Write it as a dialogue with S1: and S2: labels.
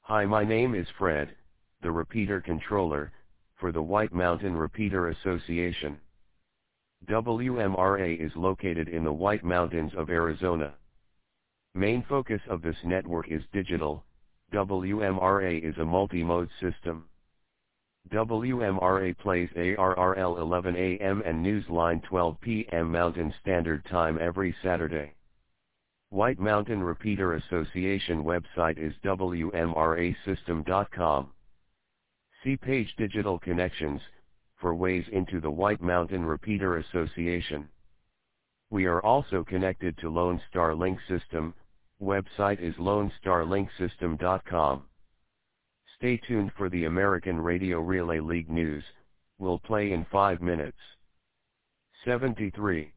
S1: Hi, my name is Fred, the repeater controller, for the White Mountain Repeater Association. WMRA is located in the White Mountains of Arizona. Main focus of this network is digital. WMRA is a multi-mode system. WMRA plays ARRL 11 a.m. and Newsline 12 p.m. Mountain Standard Time every Saturday. White Mountain Repeater Association website is WMRAsystem.com. See page Digital Connections for ways into the White Mountain Repeater Association. We are also connected to Lone Star Link System. Website is LoneStarLinkSystem.com. Stay tuned for the American Radio Relay League news. Will play in 5 minutes. 73.